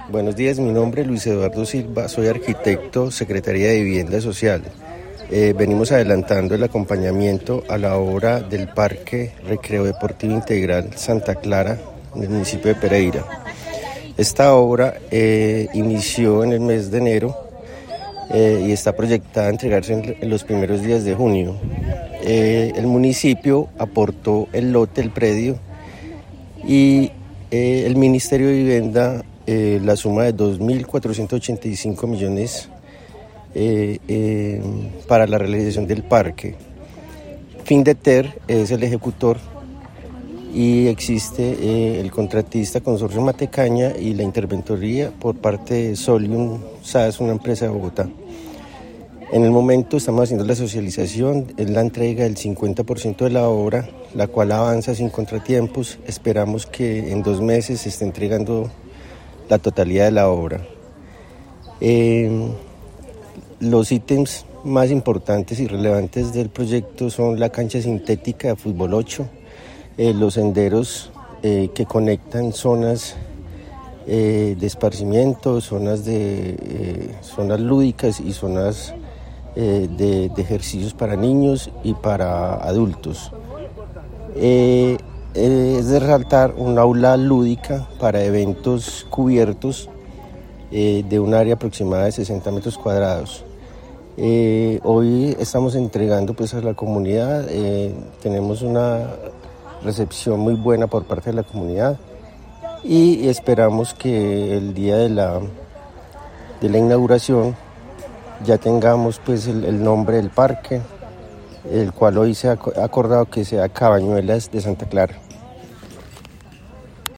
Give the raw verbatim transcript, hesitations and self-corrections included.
Buenos días, mi nombre es Luis Eduardo Silva, soy arquitecto, Secretaría de Vivienda Social. Eh, venimos adelantando el acompañamiento a la obra del Parque Recreo Deportivo Integral Santa Clara, en el municipio de Pereira. Esta obra eh, inició en el mes de enero eh, y está proyectada a entregarse en, en los primeros días de junio. Eh, el municipio aportó el lote, el predio, y eh, el Ministerio de Vivienda eh, la suma de dos mil cuatrocientos ochenta y cinco millones eh, eh, para la realización del parque. Findeter es el ejecutor y existe eh, el contratista Consorcio Matecaña y la interventoría por parte de Solium S A S, una empresa de Bogotá. En el momento estamos haciendo la socialización, es la entrega del cincuenta por ciento de la obra, la cual avanza sin contratiempos. Esperamos que en dos meses se esté entregando la totalidad de la obra. Eh, los ítems más importantes y relevantes del proyecto son la cancha sintética de fútbol ocho, eh, los senderos eh, que conectan zonas eh, de esparcimiento, zonas, de, eh, zonas lúdicas y zonas eh, de, de ejercicios para niños y para adultos. Eh, eh, es de resaltar un aula lúdica para eventos cubiertos eh, de un área aproximada de sesenta metros cuadrados. Eh, hoy estamos entregando pues a la comunidad, eh, tenemos una recepción muy buena por parte de la comunidad y esperamos que el día de la, de la inauguración ya tengamos pues el, el nombre del parque, el cual hoy se ha acordado que sea Cabañuelas de Santa Clara.